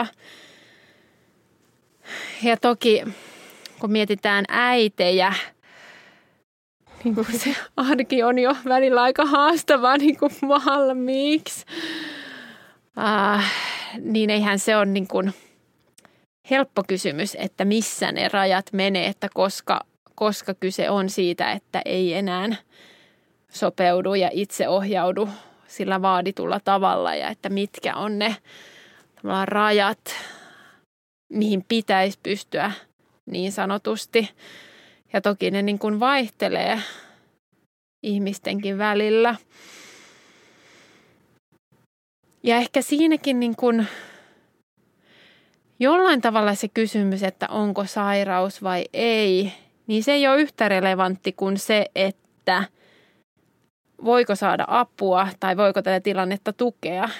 Ja toki kun mietitään äitejä, niin kuin se arki on jo välillä aika haastavaa niin kuin valmiiksi, äh, niin eihän se ole niin kuin helppo kysymys, että missä ne rajat menee, että koska, koska kyse on siitä, että ei enää sopeudu ja itse ohjaudu sillä vaaditulla tavalla ja että mitkä on ne rajat, mihin pitäisi pystyä niin sanotusti. Ja toki ne niin kuin vaihtelee ihmistenkin välillä. Ja ehkä siinäkin niin kuin jollain tavalla se kysymys, että onko sairaus vai ei, niin se ei ole yhtä relevantti kuin se, että voiko saada apua tai voiko tätä tilannetta tukea.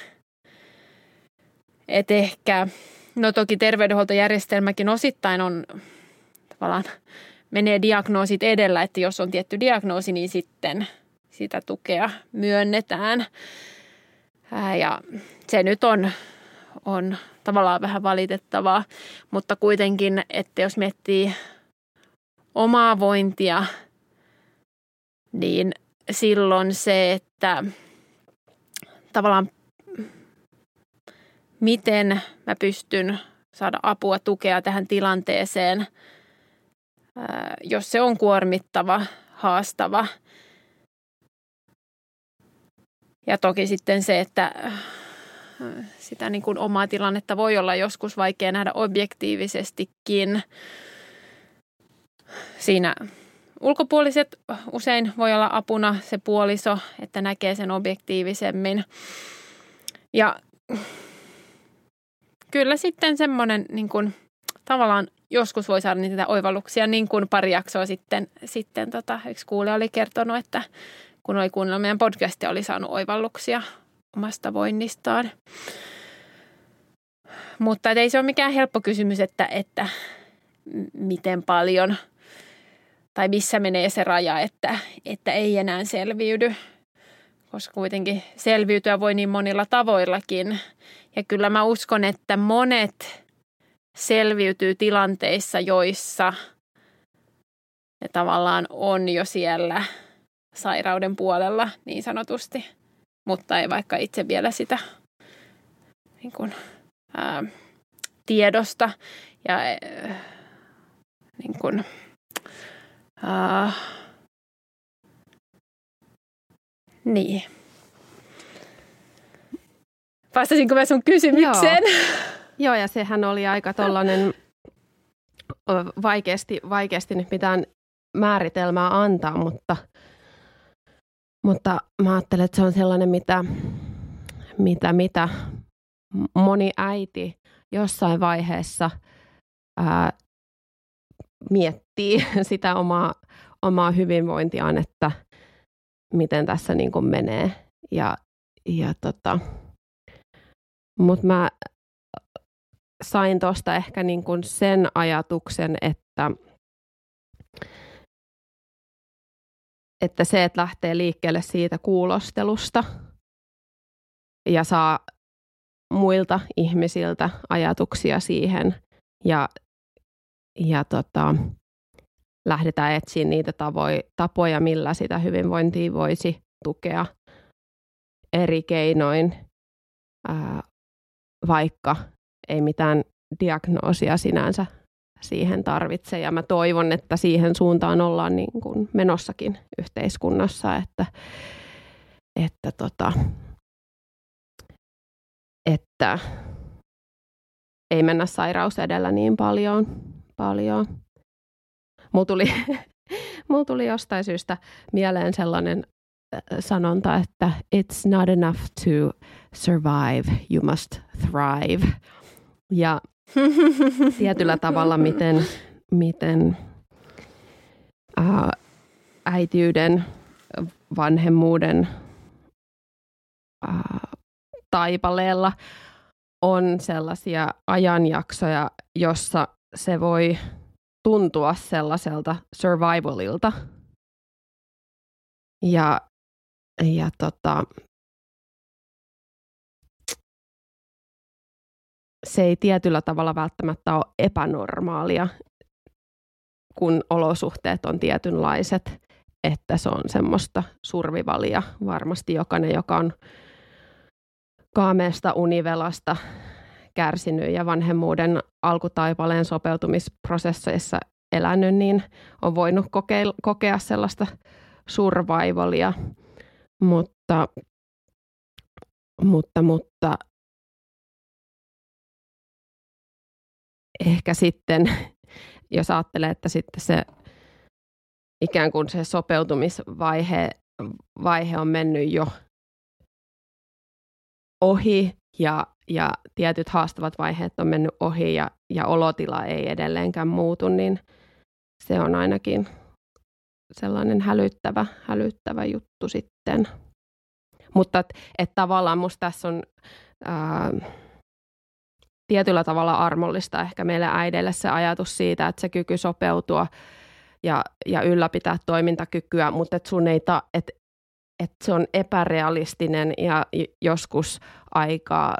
Et ehkä, no toki terveydenhuoltojärjestelmäkin osittain on tavallaan menee diagnoosit edellä, että jos on tietty diagnoosi, niin sitten sitä tukea myönnetään. Ja se nyt on, on tavallaan vähän valitettavaa, mutta kuitenkin, että jos miettii omaa vointia, niin silloin se, että tavallaan miten mä pystyn saada apua, tukea tähän tilanteeseen, jos se on kuormittava, haastava. Ja toki sitten se, että sitä niin kuin omaa tilannetta voi olla joskus vaikea nähdä objektiivisestikin. Siinä ulkopuoliset usein voi olla apuna se puoliso, että näkee sen objektiivisemmin. Ja kyllä sitten semmoinen niin kuin, tavallaan joskus voi saada niitä oivalluksia, niin kuin pari jaksoa sitten, sitten tota, yksi kuulija oli kertonut, että kun oli kuunnellut meidän podcastia, oli saanut oivalluksia omasta voinnistaan. Mutta ei se ole mikään helppo kysymys, että, että miten paljon tai missä menee se raja, että, että ei enää selviydy, koska kuitenkin selviytyä voi niin monilla tavoillakin. Ja kyllä mä uskon, että monet selviytyy tilanteissa, joissa ne tavallaan on jo siellä sairauden puolella niin sanotusti, mutta ei vaikka itse vielä sitä niin kuin, ää, tiedosta ja ää, niin kuin, ää, niin. Vastasinko mä sun kysymykseen? Joo. Joo, ja sehän oli aika tollainen vaikeasti, vaikeasti nyt mitään määritelmää antaa, mutta, mutta mä ajattelen, että se on sellainen, mitä, mitä, mitä moni äiti jossain vaiheessa ää, miettii sitä omaa, omaa hyvinvointiaan, että miten tässä niin kuin menee. Ja, ja tota, mutta mä sain tuosta ehkä niin kuin sen ajatuksen, että, että se, että lähtee liikkeelle siitä kuulostelusta ja saa muilta ihmisiltä ajatuksia siihen ja, ja tota, lähdetään etsiä niitä tavoja, tapoja, millä sitä hyvinvointia voisi tukea eri keinoin, ää, vaikka ei mitään diagnoosia sinänsä siihen tarvitse. Ja mä toivon, että siihen suuntaan ollaan niin kuin menossakin yhteiskunnassa, että, että, tota, että ei mennä sairaus edellä niin paljon. paljon. Mulla tuli, mulla tuli jostain syystä mieleen sellainen sanonta, että it's not enough to survive, you must thrive. Ja tietyllä tavalla, miten, miten ää, äitiyden, vanhemmuuden ää, taipaleella on sellaisia ajanjaksoja, jossa se voi tuntua sellaiselta survivalilta. Ja, ja tota, se ei tietyllä tavalla välttämättä ole epänormaalia, kun olosuhteet on tietynlaiset, että se on semmoista survivalia. Varmasti jokainen, joka on kaameesta univelasta kärsinyt ja vanhemmuuden alkutaipaleen sopeutumisprosesseissa elänyt, niin on voinut kokea, kokea sellaista survivalia, mutta, mutta, mutta ehkä sitten, jos ajattelee, että sitten se ikään kuin se sopeutumisvaihe vaihe on mennyt jo ohi ja, ja tietyt haastavat vaiheet on mennyt ohi ja, ja olotila ei edelleenkään muutu, niin se on ainakin sellainen hälyttävä, hälyttävä juttu sitten. Mutta et, et tavallaan musta tässä on ää, tietyllä tavalla armollista ehkä meille äideille se ajatus siitä, että se kyky sopeutua ja, ja ylläpitää toimintakykyä, mutta että sun ei ta, et, et se on epärealistinen ja joskus aika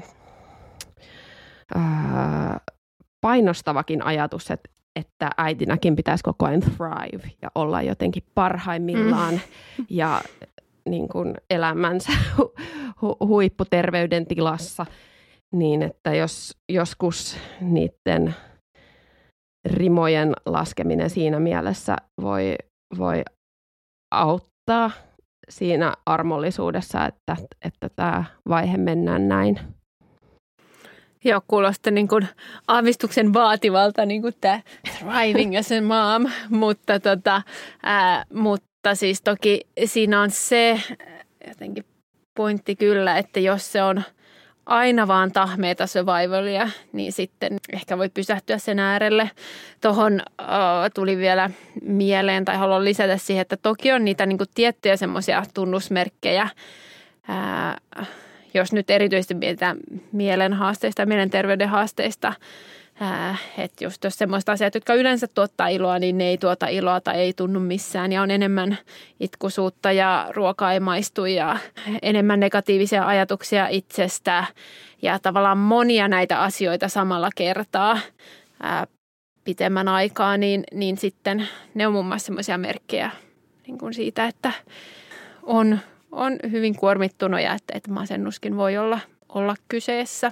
ää, painostavakin ajatus, että, että äitinäkin pitäisi koko ajan thrive ja olla jotenkin parhaimmillaan mm. ja niin kuin elämänsä hu, hu, huipputerveyden tilassa. Niin, että jos joskus niiden rimojen laskeminen siinä mielessä voi, voi auttaa siinä armollisuudessa, että, että tämä vaihe mennään näin. Joo, kuulostaa niin kuin aavistuksen vaativalta niin kuin tämä thriving as a mom, mutta, tota, ää, mutta siis toki siinä on se jotenkin pointti kyllä, että jos se on aina vaan tahmeita survivalia, niin sitten ehkä voi pysähtyä sen äärelle. Tuohon uh, tuli vielä mieleen tai haluan lisätä siihen, että toki on niitä niin kuin tiettyjä semmoisia tunnusmerkkejä, uh, jos nyt erityisesti mietitään mielen haasteista ja mielenterveyden haasteista, uh, että just jos semmoista asiat, jotka yleensä tuottaa iloa, niin ne ei tuota iloa tai ei tunnu missään ja on enemmän itkuisuutta ja ruoka ei maistu ja enemmän negatiivisia ajatuksia itsestä ja tavallaan monia näitä asioita samalla kertaa ää, pitemmän aikaa, niin, niin sitten ne on muun muassa semmoisia merkkejä niin kuin siitä, että on, on hyvin kuormittunut ja että, että masennuskin voi olla, olla kyseessä.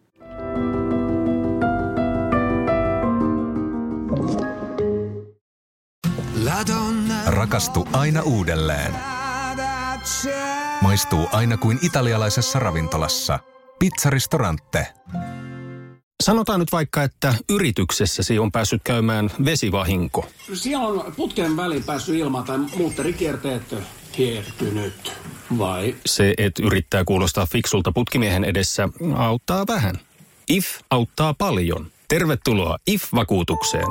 Rakastu aina uudelleen. Maistuu aina kuin italialaisessa ravintolassa. Pizzaristorante. Sanotaan nyt vaikka, että yrityksessäsi on päässyt käymään vesivahinko. Siellä on putken väliin päässyt ilmaan tai muutterikierteet hiertynyt, vai? Se, että yrittää kuulostaa fiksulta putkimiehen edessä, auttaa vähän. I F auttaa paljon. Tervetuloa I F-vakuutukseen.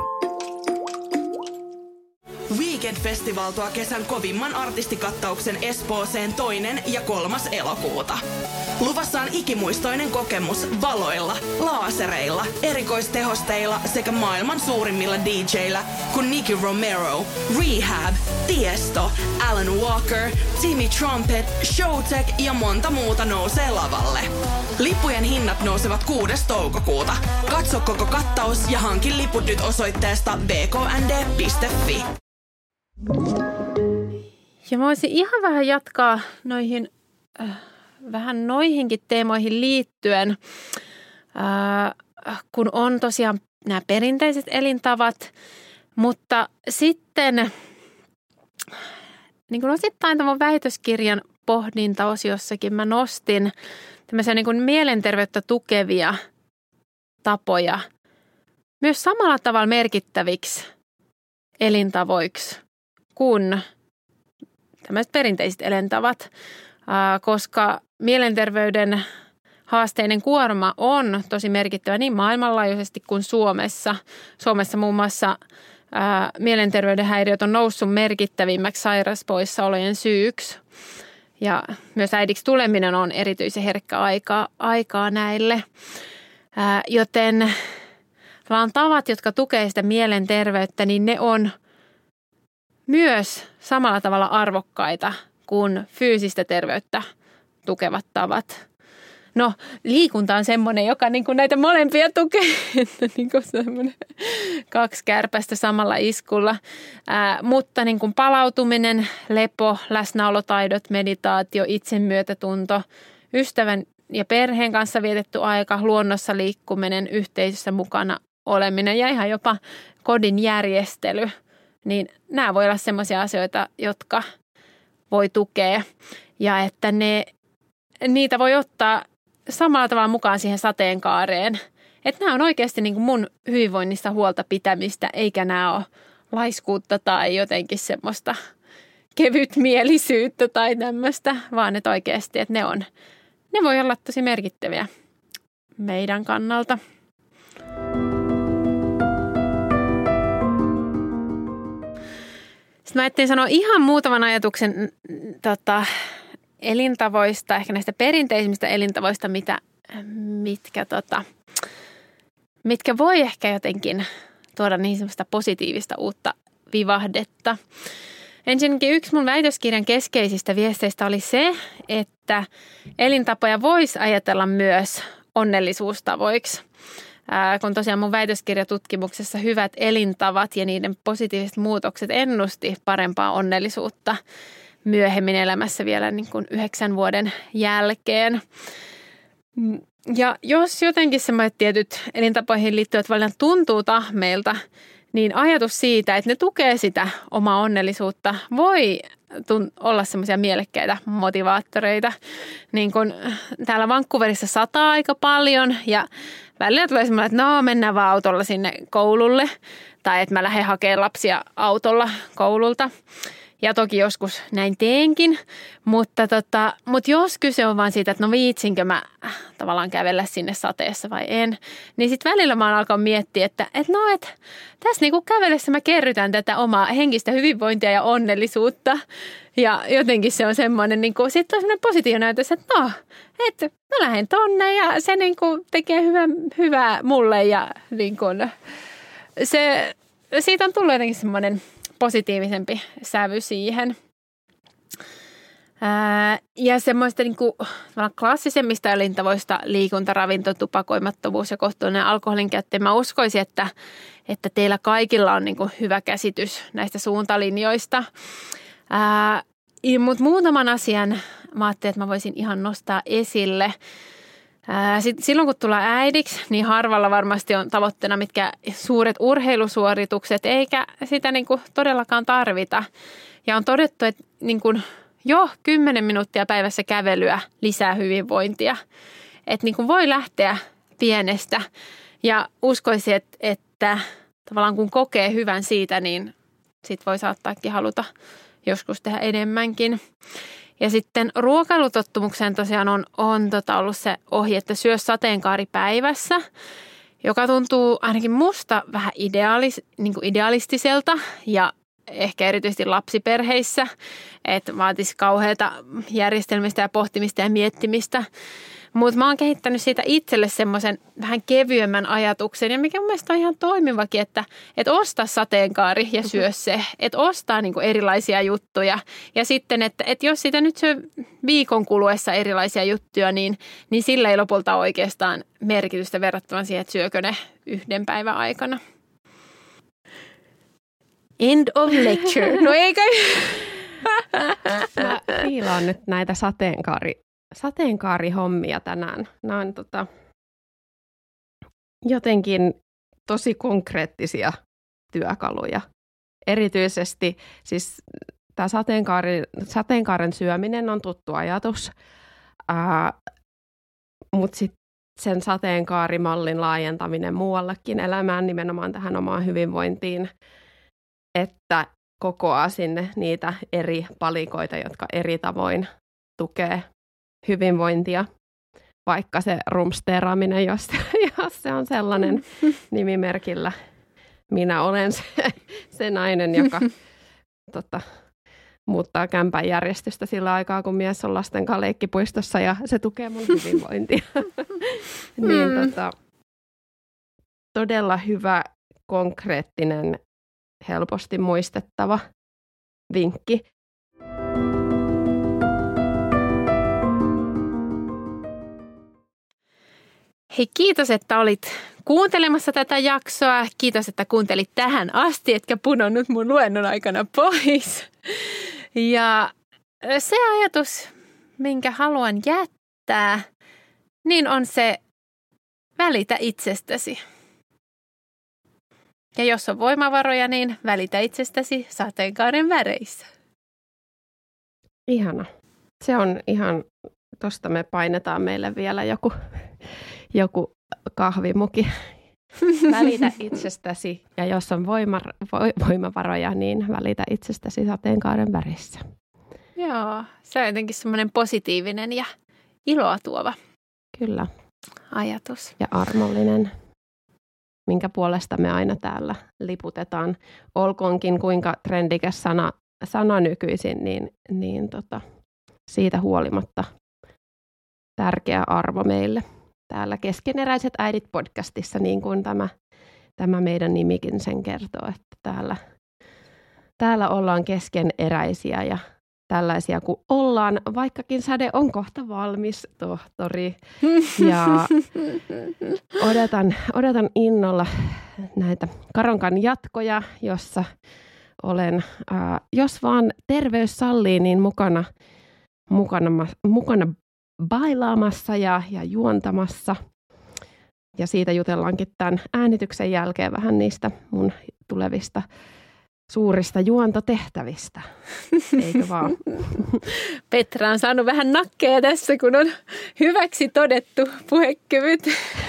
Weekend-festival tuo kesän kovimman artistikattauksen Espooseen toinen ja kolmas elokuuta. Luvassa on ikimuistoinen kokemus valoilla, laasereilla, erikoistehosteilla sekä maailman suurimmilla D J:illä kuin Nicky Romero, Rehab, Tiesto, Alan Walker, Timmy Trumpet, Showtek ja monta muuta nousee lavalle. Lippujen hinnat nousevat kuudes toukokuuta. Katso koko kattaus ja hankin liput nyt osoitteesta b k n d piste f i. Ja mä voisin ihan vähän jatkaa noihin, äh, vähän noihinkin teemoihin liittyen, äh, kun on tosiaan nämä perinteiset elintavat, mutta sitten niin kuin osittain tämän väitöskirjan pohdintaosiossakin mä nostin tämmöisiä niin kuin mielenterveyttä tukevia tapoja myös samalla tavalla merkittäviksi elintavoiksi kuin tämmöiset perinteiset elintavat, koska mielenterveyden haasteinen kuorma on tosi merkittävä niin maailmanlaajuisesti kuin Suomessa. Suomessa muun muassa ää, mielenterveyden häiriöt on noussut merkittävimmäksi sairauspoissaolojen syyksi. Ja myös äidiksi tuleminen on erityisen herkkä aika, aikaa näille. Ää, joten vaan tavat, jotka tukevat sitä mielenterveyttä, niin ne on myös samalla tavalla arvokkaita kuin fyysistä terveyttä tukevat tavat. No, liikunta on semmoinen, joka niin kuin näitä molempia tukee, niin kuin semmoinen kaksi kärpästä samalla iskulla. Ää, mutta niin kuin palautuminen, lepo, läsnäolotaidot, meditaatio, itsemyötätunto, ystävän ja perheen kanssa vietetty aika, luonnossa liikkuminen, yhteisössä mukana oleminen ja ihan jopa kodin järjestely, niin nämä voi olla semmoisia asioita, jotka voi tukea ja että ne, niitä voi ottaa samalla tavalla mukaan siihen sateenkaareen. Että nämä on oikeasti niin kuin mun hyvinvoinnista huolta pitämistä, eikä nämä ole laiskuutta tai jotenkin semmoista kevytmielisyyttä tai tämmöistä, vaan että oikeasti, että ne on, ne voi olla tosi merkittäviä meidän kannalta. Sitten mä ajattelin sanoa ihan muutaman ajatuksen tota, elintavoista, ehkä näistä perinteisimmistä elintavoista, mitä, mitkä, tota, mitkä voi ehkä jotenkin tuoda niin semmoista positiivista uutta vivahdetta. Ensinnäkin yksi mun väitöskirjan keskeisistä viesteistä oli se, että elintapoja voisi ajatella myös onnellisuustavoiksi. Ää, kun tosiaan mun väitöskirjatutkimuksessa hyvät elintavat ja niiden positiiviset muutokset ennusti parempaa onnellisuutta myöhemmin elämässä vielä niin kuin yhdeksän vuoden jälkeen. Ja jos jotenkin semmoiset tietyt elintapoihin liittyvät valinnat tuntuu tahmeilta, niin ajatus siitä, että ne tukee sitä omaa onnellisuutta, voi olla semmoisia mielekkäitä motivaattoreita. Niin kun täällä Vancouverissa sataa aika paljon ja välillä tulee semmoinen, että no mennään vaan autolla sinne koululle tai että mä lähden hakemaan lapsia autolla koululta. Ja toki joskus näin teenkin, mutta, tota, mutta jos kyse on vaan siitä, että no viitsinkö mä tavallaan kävellä sinne sateessa vai en, niin sitten välillä mä oon alkanut miettiä, että, että no, että tässä niinku kävellessä mä kerrytän tätä omaa henkistä hyvinvointia ja onnellisuutta. Ja jotenkin se on semmoinen, niinku, sitten on semmoinen positiivinen näytös, että no, että mä lähden tonne ja se niinku tekee hyvää, hyvää mulle ja niinku, se, siitä on tullut jotenkin semmoinen positiivisempi sävy siihen. Ää, ja semmoista niin kuin, klassisemmista elintavoista liikunta, ravinto, tupakoimattomuus ja kohtuullinen alkoholin käyttö. Mä uskoisin, että, että teillä kaikilla on niin kuin hyvä käsitys näistä suuntalinjoista. Mutta muutaman asian mä ajattelin, että mä voisin ihan nostaa esille. Ää, sit, silloin kun tullaan äidiksi, niin harvalla varmasti on tavoitteena mitkä suuret urheilusuoritukset, eikä sitä niin kuin todellakaan tarvita. Ja on todettu, että niin kuin jo kymmenen minuuttia päivässä kävelyä lisää hyvinvointia. että niin kuin voi lähteä pienestä ja uskoisin, että, että tavallaan kun kokee hyvän siitä, niin sit voi saattaakin haluta joskus tehdä enemmänkin. Ja sitten ruokailutottumukseen tosiaan on, on tota ollut se ohje, että syö sateenkaaripäivässä, joka tuntuu ainakin musta vähän ideaalis, niin kuin idealistiselta ja ehkä erityisesti lapsiperheissä, että vaatisi kauheata järjestelmistä ja pohtimista ja miettimistä. Mutta mä oon kehittänyt siitä itselle semmoisen vähän kevyemmän ajatuksen, ja mikä mun mielestä on ihan toimivakin, että et osta sateenkaari ja syö se. Että ostaa niinku erilaisia juttuja. Ja sitten, että et jos sitä nyt syö viikon kuluessa erilaisia juttuja, niin, niin sillä ei lopulta oikeastaan merkitystä verrattuna siihen, että syökö ne yhden päivän aikana. End of lecture. No eikö? Mä fiilaan nyt näitä sateenkaari. sateenkaarihommia tänään. Nämä on tota, jotenkin tosi konkreettisia työkaluja. Erityisesti siis tämä sateenkaari, sateenkaaren syöminen on tuttu ajatus, ää, mutta sitten sen sateenkaarimallin laajentaminen muuallekin elämään, nimenomaan tähän omaan hyvinvointiin, että kokoaa sinne niitä eri palikoita, jotka eri tavoin tukee hyvinvointia, vaikka se rumsteeraaminen, jos, jos se on sellainen nimimerkillä. Minä olen se, se nainen, joka tota, muuttaa kämpän järjestystä sillä aikaa, kun mies on lasten kanssa leikkipuistossa ja se tukee mun hyvinvointia. niin, mm. tota, todella hyvä, konkreettinen, helposti muistettava vinkki. Hei, kiitos, että olit kuuntelemassa tätä jaksoa. Kiitos, että kuuntelit tähän asti, etkä pudonnut mun luennon aikana pois. Ja se ajatus, minkä haluan jättää, niin on se välitä itsestäsi. Ja jos on voimavaroja, niin välitä itsestäsi sateenkaaren väreissä. Ihana. Se on ihan, tosta me painetaan meille vielä joku... joku kahvimuki. Välitä itsestäsi ja jos on voima, voimavaroja, niin välitä itsestäsi sateenkaaren värissä. Joo, se on jotenkin semmoinen positiivinen ja iloa tuova Kyllä. ajatus. Ja armollinen, minkä puolesta me aina täällä liputetaan. Olkoonkin kuinka trendikäs sana, sana nykyisin, niin, niin tota, siitä huolimatta tärkeä arvo meille. Täällä Keskeneräiset äidit podcastissa, niin kuin tämä, tämä meidän nimikin sen kertoo, että täällä, täällä ollaan keskeneräisiä ja tällaisia kuin ollaan, vaikkakin säde on kohta valmis, tohtori. Ja odotan, odotan innolla näitä Karonkan jatkoja, jossa olen, ää, jos vaan terveys sallii, niin mukana, mukana, mukana bailaamassa ja, ja juontamassa. Ja siitä jutellaankin tämän äänityksen jälkeen vähän niistä mun tulevista suurista juontotehtävistä. Eikö vaan? Petra on saanut vähän nakkeja tässä, kun on hyväksi todettu puhekyvyt.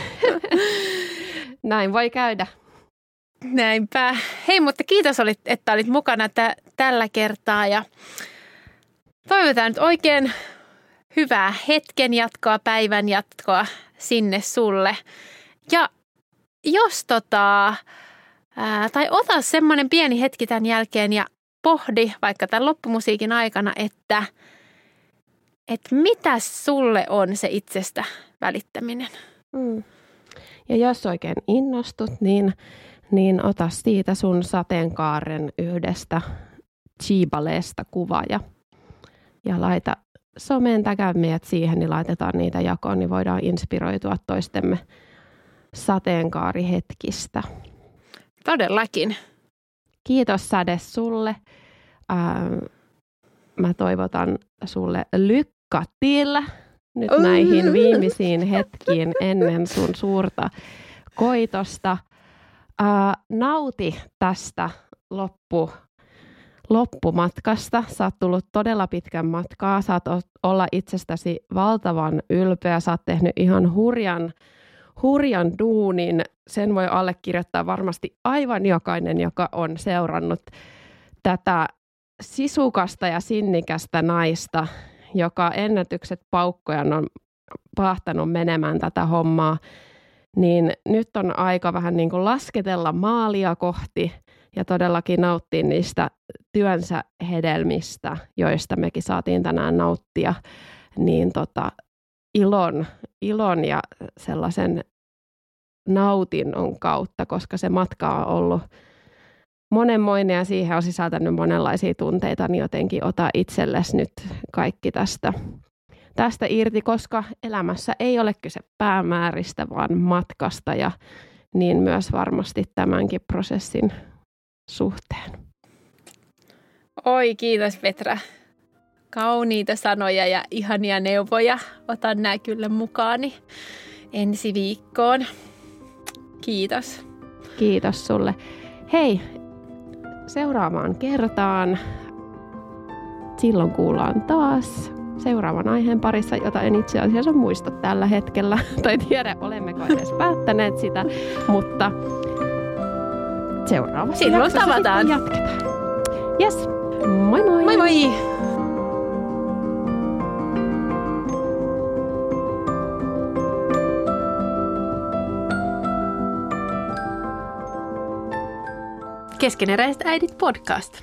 Näin voi käydä. Näinpä. Hei, mutta kiitos, että olit mukana t- tällä kertaa ja toivotaan nyt oikein hyvää hetken jatkoa, päivän jatkoa sinne sulle. Ja jos tota, ää, tai ota semmoinen pieni hetki tämän jälkeen ja pohdi vaikka tämän loppumusiikin aikana, että, että mitä sulle on se itsestä välittäminen. Mm. Ja jos oikein innostut, niin, niin ota siitä sun sateenkaaren yhdestä chibaleesta kuva ja, ja laita someen, täkää meidät siihen, niin laitetaan niitä jakoon, niin voidaan inspiroitua toistemme sateenkaarihetkistä. Todellakin. Kiitos Säde sulle. Ähm, mä toivotan sulle lykkä till nyt näihin viimeisiin hetkiin ennen sun suurta koitosta. Äh, nauti tästä loppu loppumatkasta. Sä oot tullut todella pitkän matkaa. Saat olla itsestäsi valtavan ylpeä. Sä oot tehnyt ihan hurjan, hurjan duunin. Sen voi allekirjoittaa varmasti aivan jokainen, joka on seurannut tätä sisukasta ja sinnikästä naista, joka ennätykset paukkojan on pahtanut menemään tätä hommaa. Niin nyt on aika vähän niin kuin lasketella maalia kohti ja todellakin nauttia niistä työnsä hedelmistä, joista mekin saatiin tänään nauttia, niin tota, ilon, ilon ja sellaisen nautinnon kautta, koska se matka on ollut monenmoinen ja siihen on sisältänyt monenlaisia tunteita, niin jotenkin ota itsellesi nyt kaikki tästä, tästä irti, koska elämässä ei ole kyse päämääristä, vaan matkasta ja niin myös varmasti tämänkin prosessin suhteen. Oi, kiitos Petra. Kauniita sanoja ja ihania neuvoja. Otan nämä kyllä mukaani ensi viikkoon. Kiitos. Kiitos sulle. Hei, seuraavaan kertaan. Silloin kuullaan taas seuraavan aiheen parissa, jota en itse asiassa muista tällä hetkellä. Tai tiedä, olemmeko edes päättäneet sitä, mutta seuraavassa silloin jaksossa tavataan. Jatketaan. Yes, moi moi! Moi moi! Keskeneräiset äidit podcast.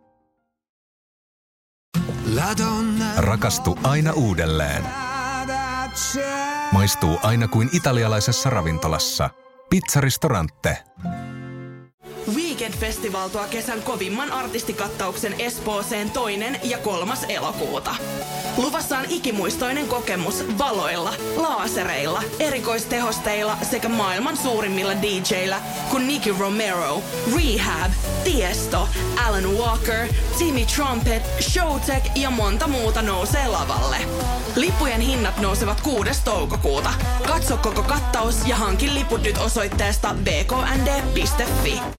Rakastu aina uudelleen. Maistuu aina kuin italialaisessa ravintolassa. Pizzaristorante. Weekend Festival tuo kesän kovimman artistikattauksen Espooseen toinen ja kolmas elokuuta. Luvassa on ikimuistoinen kokemus valoilla, laasereilla, erikoistehosteilla sekä maailman suurimmilla D J:illä kuin Nicky Romero, Rehab, Tiesto, Alan Walker, Timmy Trumpet, Showtek ja monta muuta nousee lavalle. Lippujen hinnat nousevat kuudes toukokuuta. Katso koko kattaus ja hankin liput nyt osoitteesta b k n d piste f i.